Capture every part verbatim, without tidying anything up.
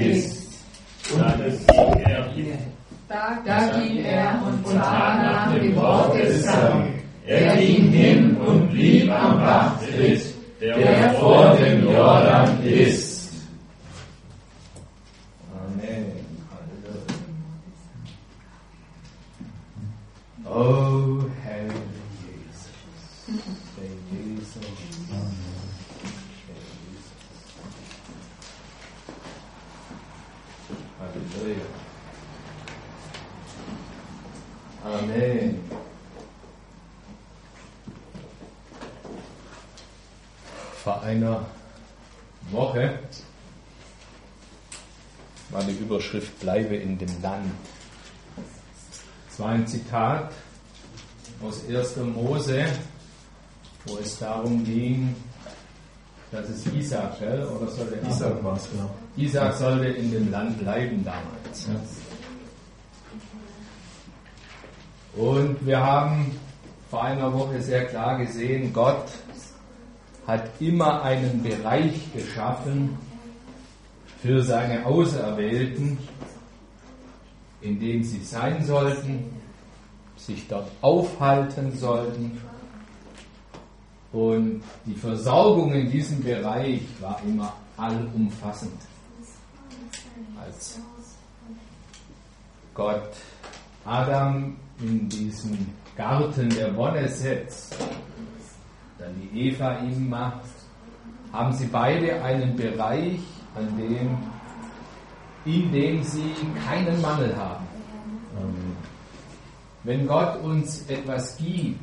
ist. Da ging er, da, da ging er und und tat nach dem Wort des Herrn. Er ging hin und blieb am Bachtritt, der vor dem Jordan ist. Amen. Oh, Herr Jesus. Herr Jesus. Halleluja. Amen. Vor einer Woche war die Überschrift Bleibe in dem Land. Es war ein Zitat aus erster Mose, wo es darum ging, dass es Isaac, gell? Oder sollte Isaac war es, genau. Isaac sollte in dem Land bleiben damals. Ja. Und wir haben vor einer Woche sehr klar gesehen, Gott hat immer einen Bereich geschaffen für seine Auserwählten, in dem sie sein sollten, sich dort aufhalten sollten. Und die Versorgung in diesem Bereich war immer allumfassend. Als Gott Adam in diesen Garten der Wonne setzt, dann die Eva ihm macht, haben sie beide einen Bereich, an dem, in dem sie keinen Mangel haben. Amen. Wenn Gott uns etwas gibt,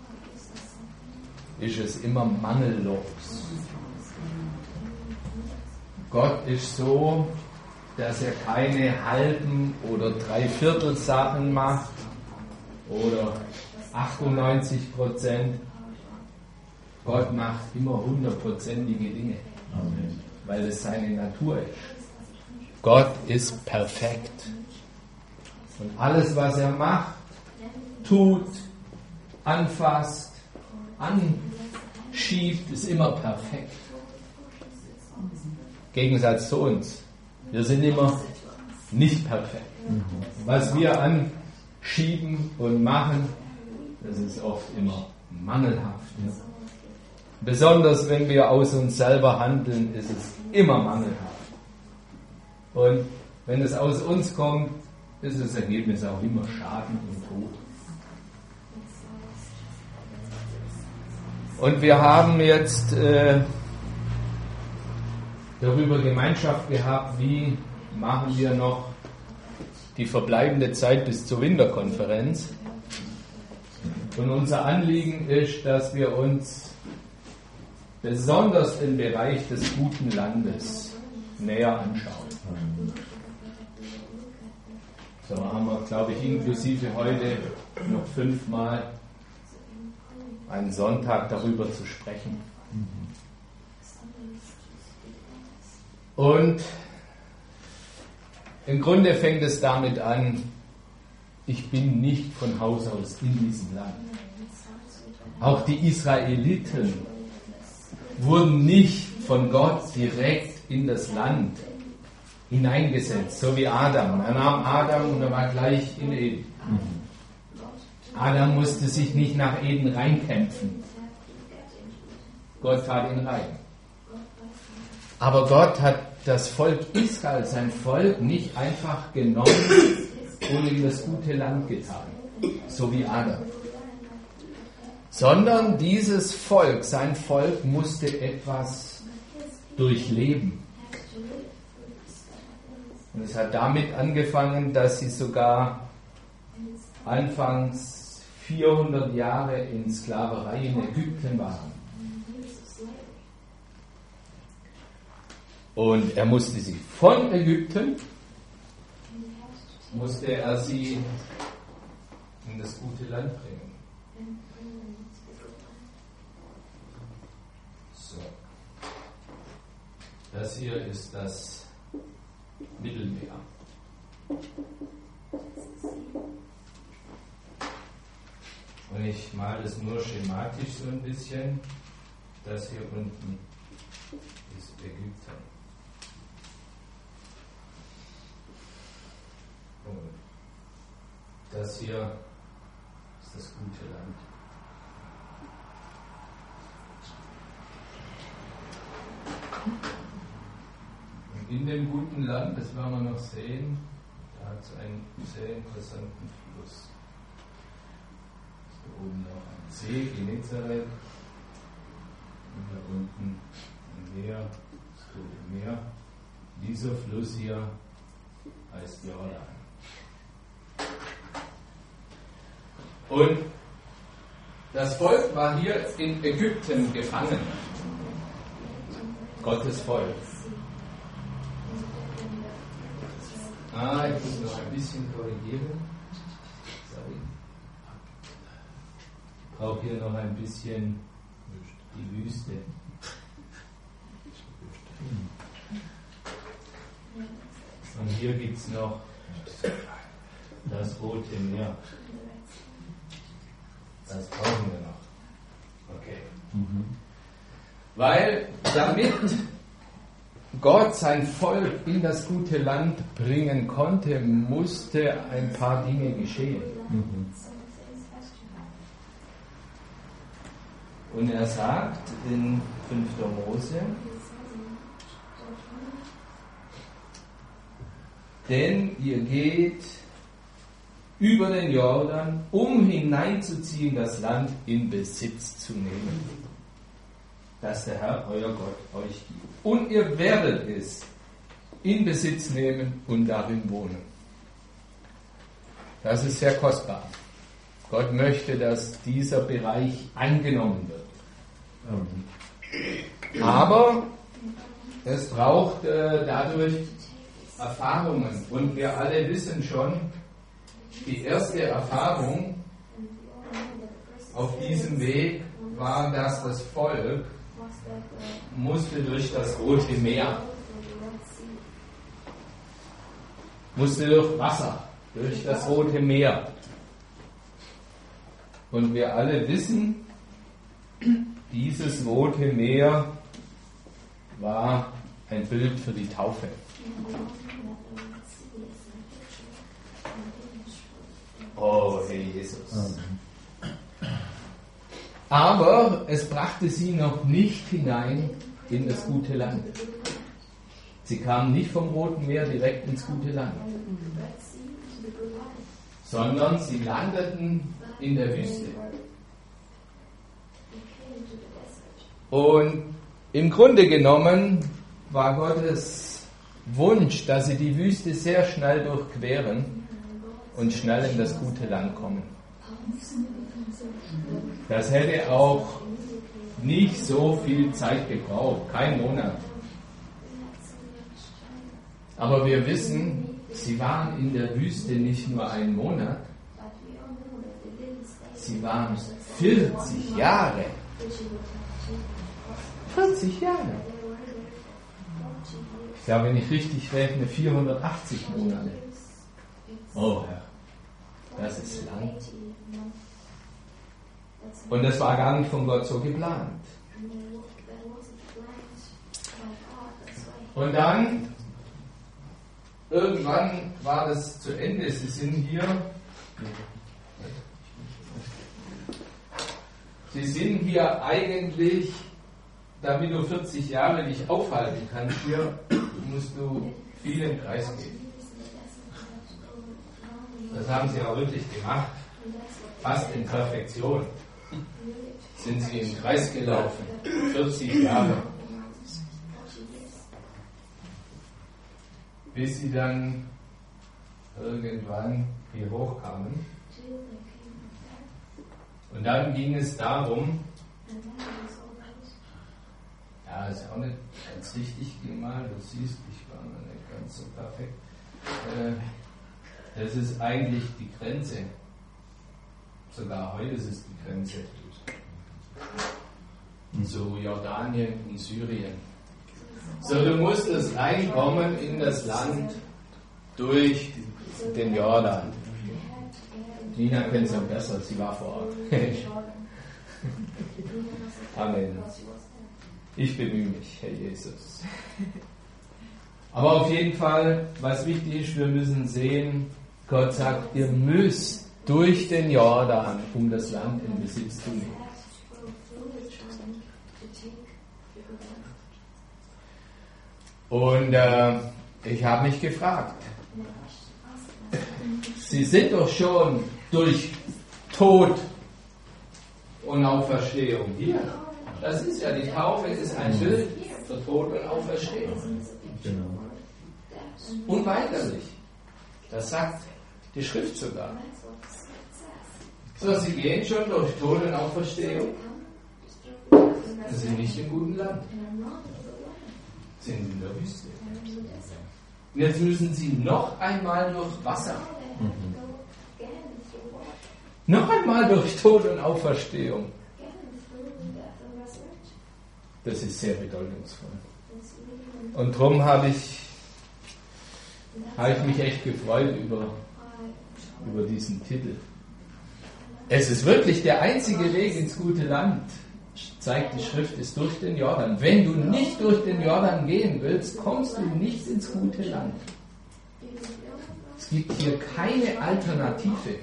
ist es immer mangellos. Gott ist so, dass er keine halben oder dreiviertel Sachen macht oder achtundneunzig Prozent. Gott macht immer hundertprozentige Dinge, Amen. weil es seine Natur ist. Gott ist perfekt. Und alles, was er macht, tut, anfasst, anschiebt, ist immer perfekt. Im Gegensatz zu uns. Wir sind immer nicht perfekt. Was wir anschieben und machen, das ist oft immer mangelhaft. Besonders wenn wir aus uns selber handeln, ist es immer mangelhaft. Und wenn es aus uns kommt, ist das Ergebnis auch immer Schaden und Tod. Und wir haben jetzt äh, darüber Gemeinschaft gehabt, wie machen wir noch die verbleibende Zeit bis zur Winterkonferenz. Und unser Anliegen ist, dass wir uns besonders den Bereich des guten Landes näher anschauen. So haben wir, glaube ich, inklusive heute noch fünfmal einen Sonntag darüber zu sprechen. Und im Grunde fängt es damit an, ich bin nicht von Haus aus in diesem Land. Auch die Israeliten wurden nicht von Gott direkt in das Land hineingesetzt, so wie Adam. Er nahm Adam und er war gleich in Eden. Adam musste sich nicht nach Eden reinkämpfen. Gott tat ihn rein. Aber Gott hat das Volk Israel, sein Volk, nicht einfach genommen und in das gute Land getan, so wie Adam. Sondern dieses Volk, sein Volk, musste etwas durchleben. Und es hat damit angefangen, dass sie sogar anfangs vierhundert Jahre in Sklaverei in Ägypten waren. Und er musste sie von Ägypten, musste er sie in das gute Land bringen. So. Das hier ist das Mittelmeer. Und ich male das nur schematisch so ein bisschen. Das hier unten ist Ägypten. das hier ist das gute Land. Und in dem guten Land, das werden wir noch sehen, da hat es einen sehr interessanten Fluss. Hier oben noch ein See, Genezareth. Und da unten ein Meer, das Tote Meer. Dieser Fluss hier heißt Jordan. Und das Volk war hier in Ägypten gefangen. Gottes Volk. Ah, ich muss noch ein bisschen korrigieren. Sorry. Ich brauche hier noch ein bisschen die Wüste. Und hier gibt es noch das Rote Meer. Das brauchen wir noch. Okay. Mhm. Weil damit Gott sein Volk in das gute Land bringen konnte, musste ein paar Dinge geschehen. Mhm. Und er sagt in fünfter Mose, denn ihr geht über den Jordan, um hineinzuziehen, das Land in Besitz zu nehmen, das der Herr, euer Gott, euch gibt. Und ihr werdet es in Besitz nehmen und darin wohnen. Das ist sehr kostbar. Gott möchte, dass dieser Bereich angenommen wird. Aber es braucht äh, dadurch Erfahrungen. Und wir alle wissen schon, die erste Erfahrung auf diesem Weg war, dass das Volk musste durch das Rote Meer, musste durch Wasser, durch das Rote Meer. Und wir alle wissen, dieses Rote Meer war ein Bild für die Taufe. Oh, Herr Jesus. Aber es brachte sie noch nicht hinein in das gute Land. Sie kamen nicht vom Roten Meer direkt ins gute Land, sondern sie landeten in der Wüste. Und im Grunde genommen war Gottes Wunsch, dass sie die Wüste sehr schnell durchqueren und schnell in das gute Land kommen. Das hätte auch nicht so viel Zeit gebraucht, kein Monat. Aber wir wissen, sie waren in der Wüste nicht nur einen Monat, sie waren vierzig Jahre. vierzig Jahre. Ich glaube, wenn ich richtig rechne, vierhundertachtzig Monate. Oh Herr, das ist lang. Und das war gar nicht von Gott so geplant. Und dann, irgendwann war das zu Ende. Sie sind hier, Sie sind hier eigentlich, damit du vierzig Jahre dich aufhalten kannst, hier musst du viel im Kreis gehen. Das haben sie auch wirklich gemacht. Fast in Perfektion sind sie im Kreis gelaufen. vierzig Jahre. Bis sie dann irgendwann hier hochkamen. Und dann ging es darum, ja, ist auch nicht ganz richtig gemalt, du siehst, ich war noch nicht ganz so perfekt. Das ist eigentlich die Grenze. Sogar heute ist es die Grenze. So Jordanien und Syrien. So, du musstest reinkommen in das Land durch den Jordan. Nina kennt es am besser, sie war vor Ort. Amen. Ich bemühe mich, Herr Jesus. Aber auf jeden Fall, was wichtig ist, wir müssen sehen, Gott sagt, ihr müsst durch den Jordan, um das Land in Besitz zu nehmen. Und äh, ich habe mich gefragt, Sie sind doch schon durch Tod und Auferstehung hier. Das ist ja, die Taufe ist ein Bild für Tod und Auferstehung. Genau. Unweigerlich. Das sagt die Schrift sogar. So, sie gehen schon durch Tod und Auferstehung. Sie sind nicht im guten Land. Sie sind in der Wüste. Und jetzt müssen sie noch einmal durch Wasser. Mhm. Noch einmal durch Tod und Auferstehung. Das ist sehr bedeutungsvoll. Und darum habe ich, habe ich mich echt gefreut über, über diesen Titel. Es ist wirklich der einzige Weg ins gute Land, zeigt die Schrift, ist durch den Jordan. Wenn du nicht durch den Jordan gehen willst, kommst du nicht ins gute Land. Es gibt hier keine Alternative.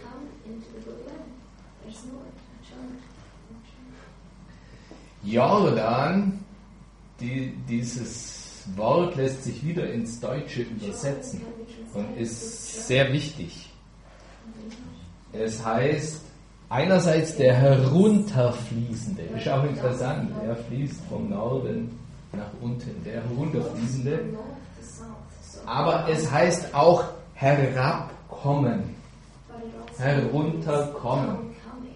Jordan, die, dieses Wort lässt sich wieder ins Deutsche übersetzen und ist sehr wichtig. Es heißt einerseits der herunterfließende, ist auch interessant, er fließt vom Norden nach unten, der herunterfließende, aber es heißt auch herabkommen, herunterkommen.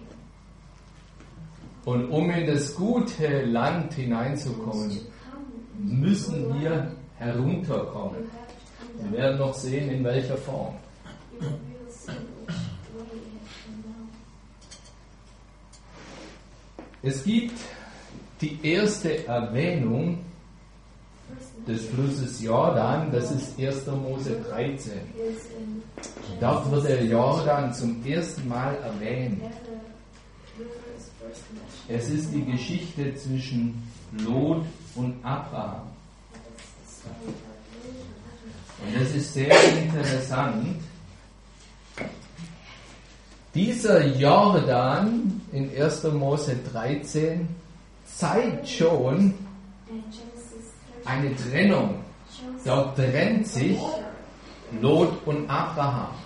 Und um in das gute Land hineinzukommen, müssen wir herunterkommen. Wir werden noch sehen, in welcher Form. Es gibt die erste Erwähnung des Flusses Jordan, das ist erster Mose dreizehn. Dort wird der Jordan zum ersten Mal erwähnt. Es ist die Geschichte zwischen Lot und Abraham. Und das ist sehr interessant. Dieser Jordan in erster Mose dreizehn zeigt schon eine Trennung. Dort trennt sich Lot und Abraham.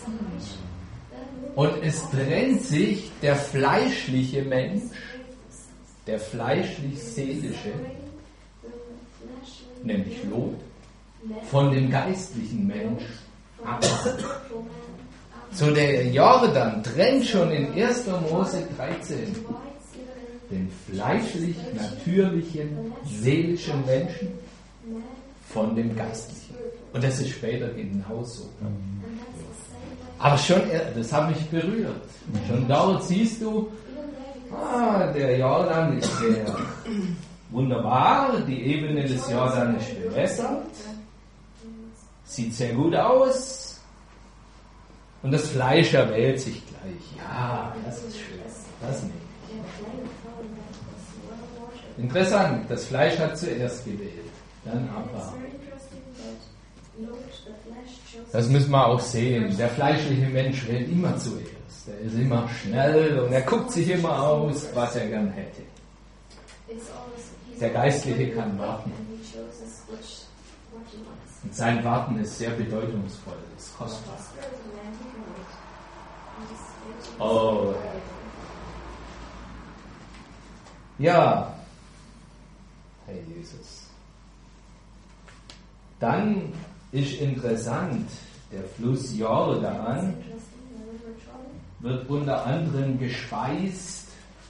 Und es trennt sich der fleischliche Mensch, der fleischlich-seelische, nämlich Lot, von dem geistlichen Mensch, Abraham. So der Jordan trennt schon in erster Mose dreizehn den fleischlich, natürlichen, seelischen Menschen von dem geistlichen. Und das ist später genauso. Aber schon, das hat mich berührt. Schon dort siehst du, ah, der Jordan ist sehr wunderbar, die Ebene des Jordan ist bewässert, sieht sehr gut aus und das Fleisch erwählt sich gleich. Ja, das ist schön, das nicht. Interessant, das Fleisch hat zuerst gewählt, dann Abraham. Das müssen wir auch sehen. Der fleischliche Mensch wählt immer zuerst. Er ist immer schnell und er guckt sich immer aus, was er gern hätte. Der Geistliche kann warten. Und sein Warten ist sehr bedeutungsvoll, ist kostbar. Oh. Ja, Herr Jesus. Dann ist interessant, der Fluss Jordan wird unter anderem gespeist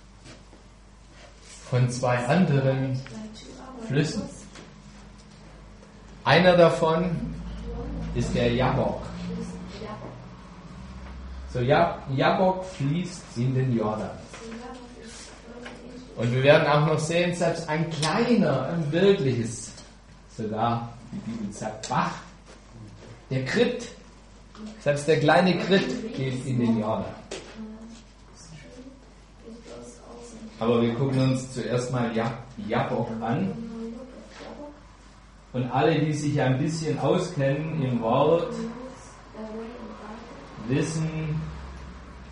von zwei anderen Flüssen. Einer davon ist der Jabbok. So, Jabbok fließt in den Jordan. Und wir werden auch noch sehen, selbst ein kleiner, ein wirkliches, sogar, die Bibel sagt, Bach, der Krit, selbst der kleine Krit geht in den Jordan. Aber wir gucken uns zuerst mal Jabbok an. Und alle, die sich ein bisschen auskennen im Wort, wissen,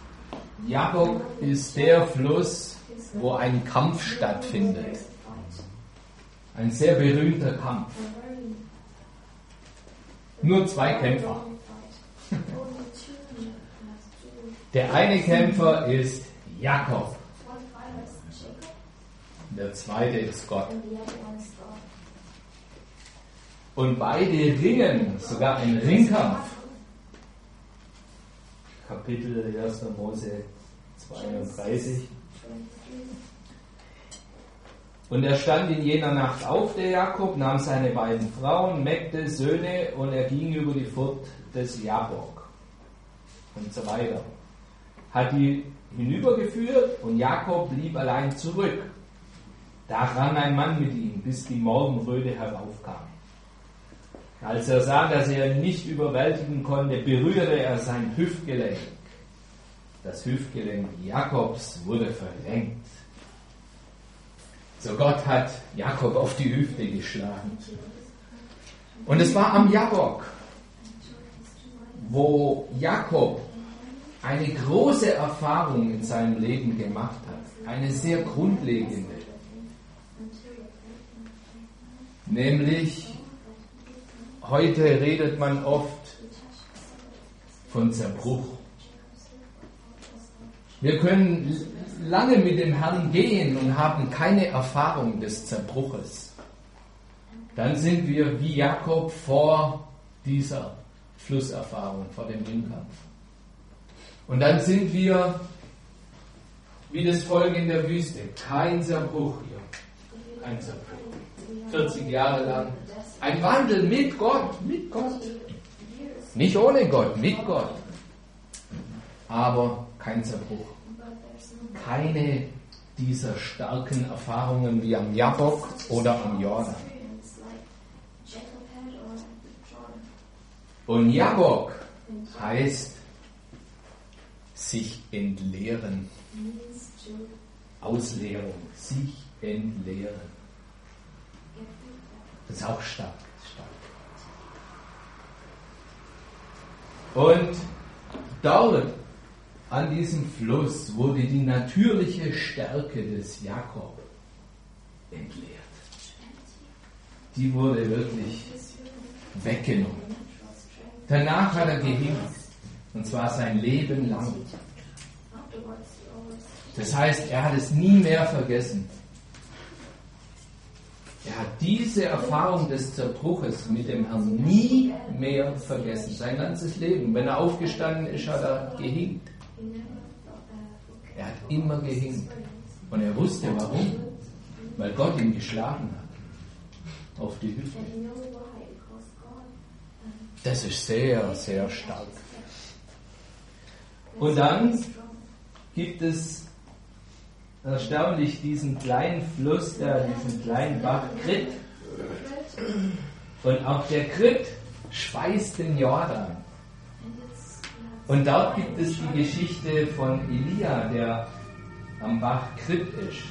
Jabbok ist der Fluss, wo ein Kampf stattfindet. Ein sehr berühmter Kampf. Nur zwei Kämpfer. Der eine Kämpfer ist Jakob. Der zweite ist Gott. Und beide ringen, sogar ein Ringkampf. Kapitel erster Mose zweiunddreißig. Und er stand in jener Nacht auf, der Jakob, nahm seine beiden Frauen, Mägde, Söhne, und er ging über die Furt des Jabbok. Und so weiter. Hat die hinübergeführt und Jakob blieb allein zurück. Da rann ein Mann mit ihm, bis die Morgenröte heraufkam. Als er sah, dass er ihn nicht überwältigen konnte, berührte er sein Hüftgelenk. Das Hüftgelenk Jakobs wurde verrenkt. So Gott hat Jakob auf die Hüfte geschlagen. Und es war am Jabbok, wo Jakob eine große Erfahrung in seinem Leben gemacht hat. Eine sehr grundlegende. Nämlich, heute redet man oft von Zerbruch. Wir können lange mit dem Herrn gehen und haben keine Erfahrung des Zerbruches. Dann sind wir wie Jakob vor dieser Flusserfahrung, vor dem Ringkampf. Und dann sind wir wie das Volk in der Wüste. Kein Zerbruch hier. Kein Zerbruch. vierzig Jahre lang. Ein Wandel mit Gott. Mit Gott. Nicht ohne Gott, mit Gott. Aber kein Zerbruch. Keine dieser starken Erfahrungen wie am Jabbok oder am Jordan. Und Jabbok heißt sich entleeren. Ausleerung. Sich entleeren. Das ist auch stark. stark. Und dort an diesem Fluss wurde die natürliche Stärke des Jakob entleert. Die wurde wirklich weggenommen. Danach hat er gehinkt. Und zwar sein Leben lang. Das heißt, er hat es nie mehr vergessen. Er hat diese Erfahrung des Zerbruches mit dem Herrn nie mehr vergessen. Sein ganzes Leben. Wenn er aufgestanden ist, hat er gehinkt. Er hat immer gehinkt. Und er wusste warum. Weil Gott ihn geschlagen hat. Auf die Hüfte. Das ist sehr, sehr stark. Und dann gibt es erstaunlich diesen kleinen Fluss, da, diesen kleinen Bach Krit. Und auch der Krit speist den Jordan. Und dort gibt es die Geschichte von Elia, der am Bach Krit ist.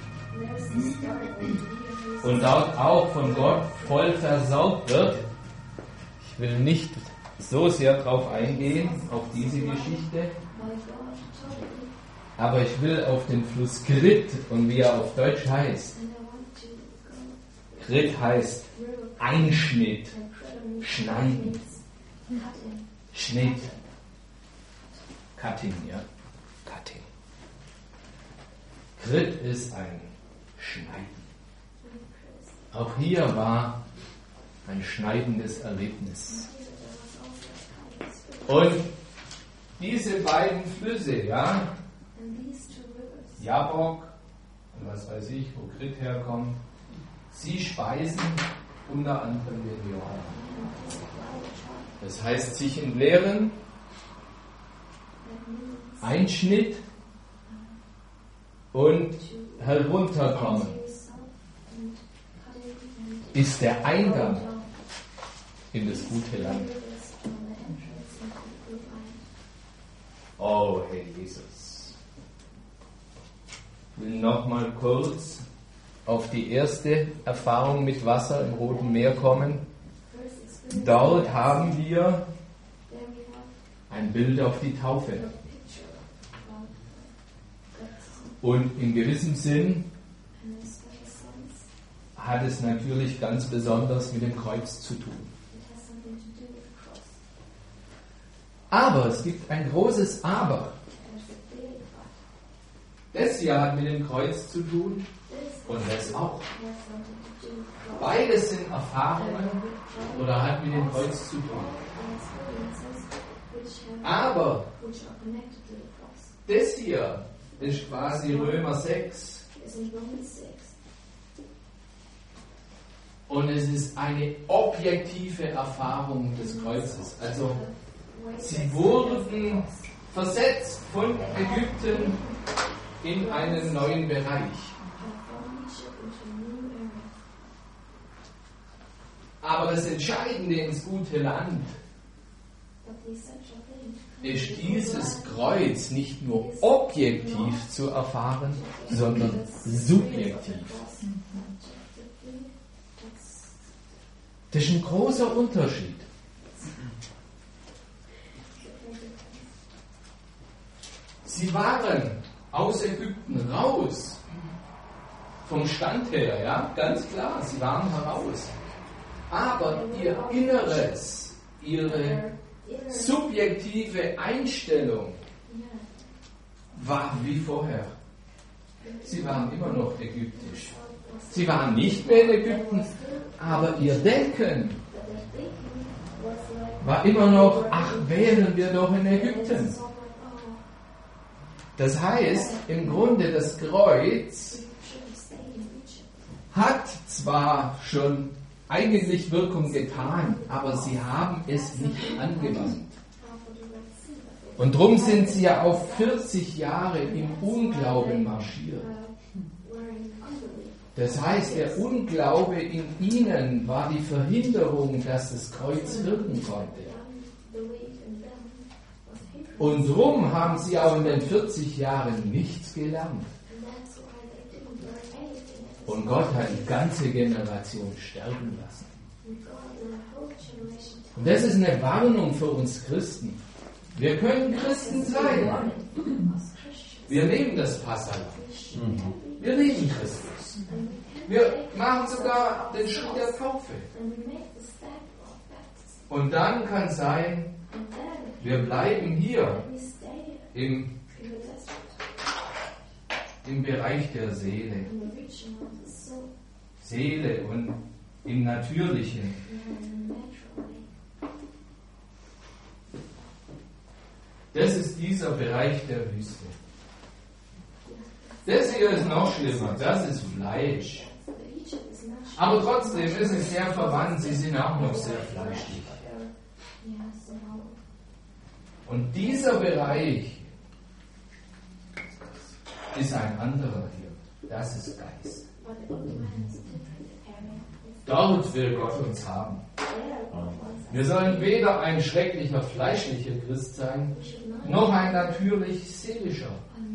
Und dort auch von Gott voll versorgt wird. Ich will nicht so sehr darauf eingehen, auf diese Geschichte. Aber ich will auf den Fluss Krit und wie er auf Deutsch heißt. Krit heißt Einschnitt, Schneiden, Schnitt, Cutting, ja, Cutting. Krit ist ein Schneiden. Auch hier war ein schneidendes Erlebnis. Und diese beiden Flüsse, ja, Jabbok und was weiß ich, wo Krit herkommt, sie speisen unter anderem den Jordan. Das heißt, sich entleeren, Einschnitt und herunterkommen ist der Eingang in das gute Land. Oh, Herr Jesus. Ich will noch mal kurz auf die erste Erfahrung mit Wasser im Roten Meer kommen. Dort haben wir ein Bild auf die Taufe. Und in gewissem Sinn hat es natürlich ganz besonders mit dem Kreuz zu tun. Aber es gibt ein großes Aber. Das hier hat mit dem Kreuz zu tun und das auch. Beides sind Erfahrungen oder hat mit dem Kreuz zu tun. Aber das hier ist quasi Römer sechs. Und es ist eine objektive Erfahrung des Kreuzes. Also sie wurden versetzt von Ägypten in einen neuen Bereich. Aber das Entscheidende ins gute Land ist dieses Kreuz nicht nur objektiv zu erfahren, sondern subjektiv. Das ist ein großer Unterschied. Sie waren aus Ägypten raus, vom Stand her, ja, ganz klar, sie waren heraus. Aber ihr Inneres, ihre subjektive Einstellung war wie vorher. Sie waren immer noch ägyptisch. Sie waren nicht mehr in Ägypten, aber ihr Denken war immer noch, ach, wären wir doch in Ägypten. Das heißt, im Grunde das Kreuz hat zwar schon eigentlich Wirkung getan, aber sie haben es nicht angewandt. Und drum sind sie ja auf vierzig Jahre im Unglauben marschiert. Das heißt, der Unglaube in ihnen war die Verhinderung, dass das Kreuz wirken konnte. Und drum haben sie auch in den vierzig Jahren nichts gelernt. Und Gott hat die ganze Generation sterben lassen. Und das ist eine Warnung für uns Christen. Wir können Christen sein. Wir nehmen das Passalam. Wir lieben Christus. Wir machen sogar den Schritt der Taufe. Und dann kann sein, wir bleiben hier im, im Bereich der Seele. Seele und im Natürlichen. Das ist dieser Bereich der Wüste. Das hier ist noch schlimmer, das ist Fleisch. Aber trotzdem ist es sehr verwandt, sie sind auch noch sehr fleischlich. Und dieser Bereich ist ein anderer hier. Das ist Geist. Dort will Gott uns haben. Wir sollen weder ein schrecklicher fleischlicher Christ sein, noch ein natürlich seelischer,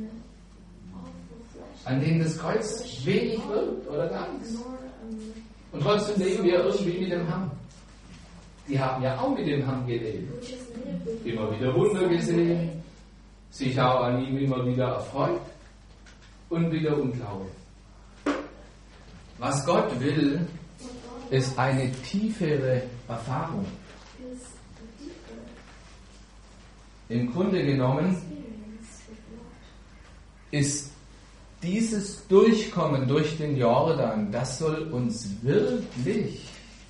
an dem das Kreuz wenig wirkt oder gar nichts. Und trotzdem leben wir irgendwie mit dem Herrn. Die haben ja auch mit dem Herrn gelebt. Immer wieder Wunder gesehen, sich auch an ihm immer wieder erfreut und wieder Unglaube. Was Gott will, ist eine tiefere Erfahrung. Im Grunde genommen ist dieses Durchkommen durch den Jordan, das soll uns wirklich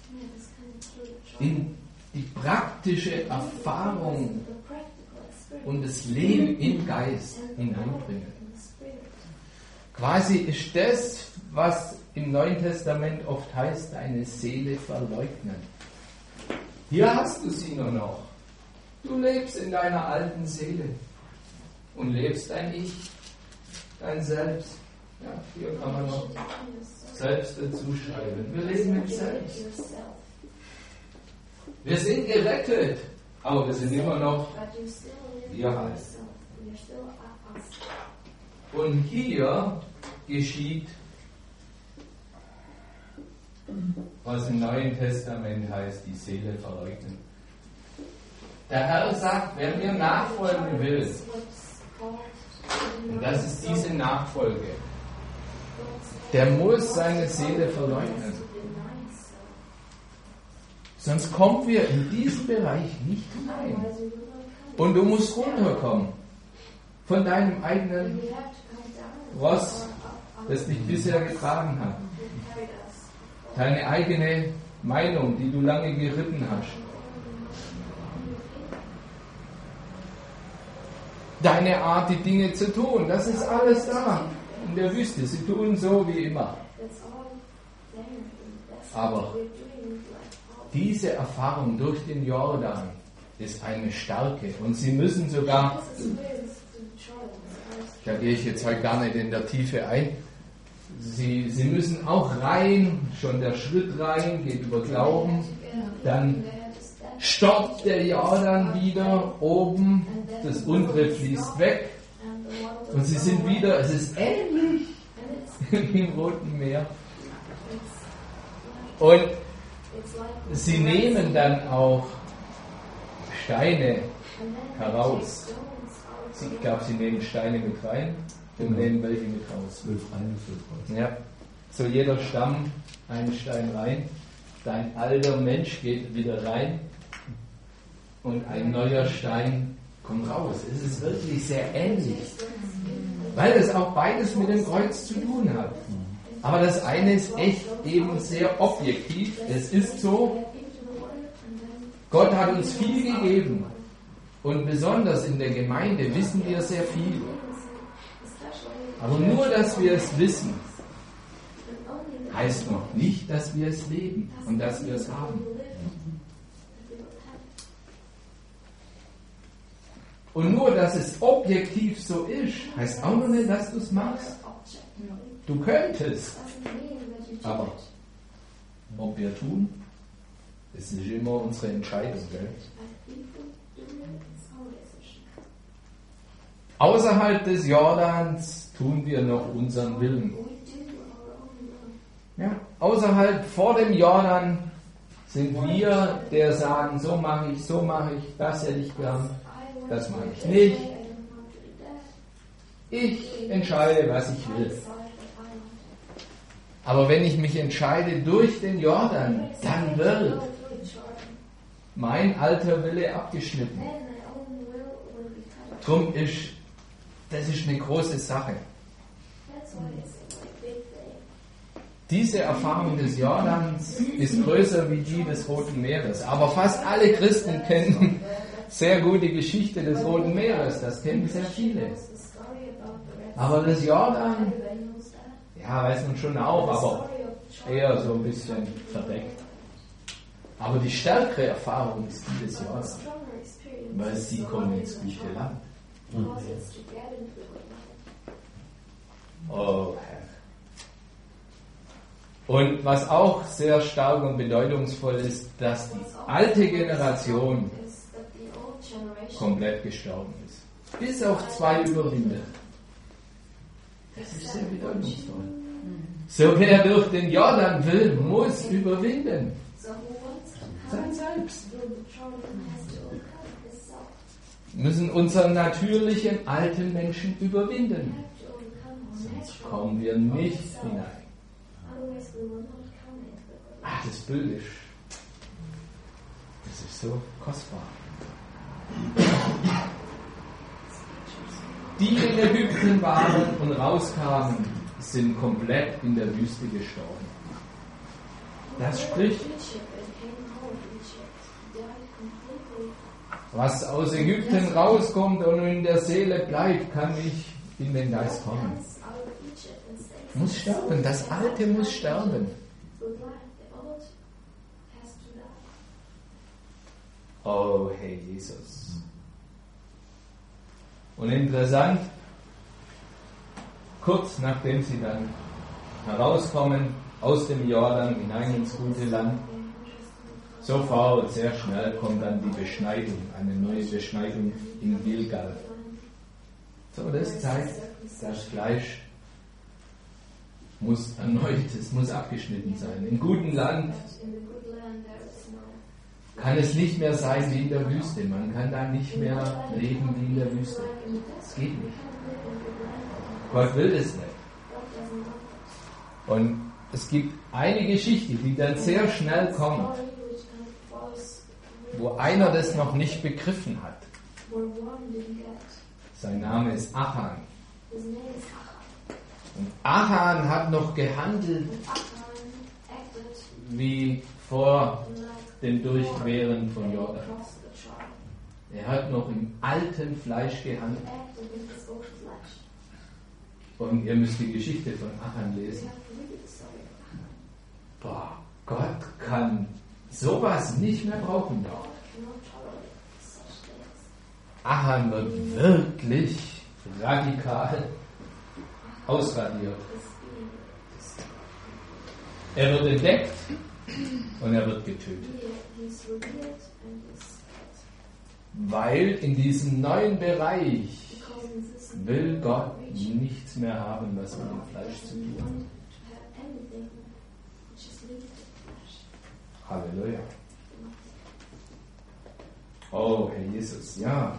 in die praktische Erfahrung und das Leben im Geist hineinbringen. Quasi ist das, was im Neuen Testament oft heißt, deine Seele verleugnen. Hier hast du sie nur noch. Du lebst in deiner alten Seele und lebst dein Ich, dein Selbst. Ja, hier kann man noch Selbst dazu schreiben. Wir leben im Selbst. Wir sind gerettet, aber wir sind immer noch wir halt. Und hier geschieht, was im Neuen Testament heißt, die Seele verleugnen. Der Herr sagt, wer mir nachfolgen will, Und das ist diese Nachfolge. Der muss seine Seele verleugnen. Sonst kommen wir in diesen Bereich nicht hinein. Und du musst runterkommen von deinem eigenen Ross, das dich bisher getragen hat. Deine eigene Meinung, die du lange geritten hast. Deine Art, die Dinge zu tun, das ist alles da in der Wüste. Sie tun so wie immer. Aber diese Erfahrung durch den Jordan ist eine starke. Und sie müssen sogar, da gehe ich jetzt heute gar nicht in der Tiefe ein, sie, sie müssen auch rein, schon der Schritt rein, geht über Glauben, dann stoppt der Jordan wieder oben, das untere fließt weg und sie sind wieder, es ist ähnlich wie im Roten Meer. Und sie nehmen dann auch Steine heraus. Ich glaube, sie nehmen Steine mit rein und nehmen welche mit raus. Zwölf rein, zwölf raus. Ja. So jeder Stamm einen Stein rein. Dein alter Mensch geht wieder rein und ein neuer Stein kommt raus. Es ist wirklich sehr ähnlich, weil es auch beides mit dem Kreuz zu tun hat. Aber das eine ist echt eben sehr objektiv. Es ist so, Gott hat uns viel gegeben und besonders in der Gemeinde wissen wir sehr viel. Aber nur, dass wir es wissen, heißt noch nicht, dass wir es leben und dass wir es haben. Und nur, dass es objektiv so ist, heißt auch noch nicht, dass du es machst. Du könntest, aber ob wir tun, das ist immer unsere Entscheidung. Gell? Außerhalb des Jordans tun wir noch unseren Willen. Ja, außerhalb, vor dem Jordan sind wir, der sagen, so mache ich, so mache ich, das hätte ich gern, das mache ich nicht. Ich entscheide, was ich will. Aber wenn ich mich entscheide durch den Jordan, dann wird mein alter Wille abgeschnitten. Drum ist, das ist eine große Sache. Diese Erfahrung des Jordans ist größer wie die des Roten Meeres. Aber fast alle Christen kennen sehr gut die Geschichte des Roten Meeres. Das kennen sehr viele. Aber das Jordan, ja, weiß man schon auch, aber eher so ein bisschen verdeckt. Aber die stärkere Erfahrung ist die des Jordan, weil sie kommen ins gute Land. Oh Herr. Und was auch sehr stark und bedeutungsvoll ist, dass die alte Generation komplett gestorben ist. Bis auf zwei Überwinder. Das ist sehr bedeutungsvoll. So wer durch den Jordan will, muss überwinden. Sein Selbst. Wir müssen unseren natürlichen alten Menschen überwinden. Sonst kommen wir nicht hinein. Ah, das Bild ist, das ist so kostbar. Die in Ägypten waren und rauskamen, sind komplett in der Wüste gestorben. Das spricht, was aus Ägypten rauskommt und in der Seele bleibt, kann nicht in den Geist kommen. Muss sterben, das Alte muss sterben. Oh, hey Jesus. Und interessant, kurz nachdem sie dann herauskommen aus dem Jordan hinein ins gute Land, sofort, sehr schnell kommt dann die Beschneidung, eine neue Beschneidung in Gilgal. So, das zeigt, das Fleisch muss erneut, es muss abgeschnitten sein. Im guten Land kann es nicht mehr sein wie in der Wüste. Man kann da nicht mehr leben wie in der Wüste. Es geht nicht. Gott will das nicht. Und es gibt eine Geschichte, die dann sehr schnell kommt, wo einer das noch nicht begriffen hat. Sein Name ist Achan. Und Achan hat noch gehandelt wie vor dem Durchqueren von Jordan. Er hat noch im alten Fleisch gehandelt. Und ihr müsst die Geschichte von Achan lesen. Boah, Gott kann sowas nicht mehr brauchen dort. Achan wird wirklich radikal ausradiert. Er wird entdeckt und er wird getötet. Weil in diesem neuen Bereich will Gott nichts mehr haben, was mit dem Fleisch zu tun hat. Halleluja. Oh, Herr Jesus, ja.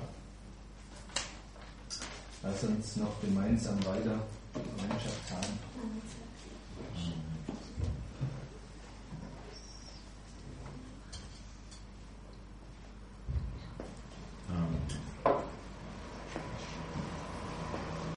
Lass uns noch gemeinsam weiter Gemeinschaft haben.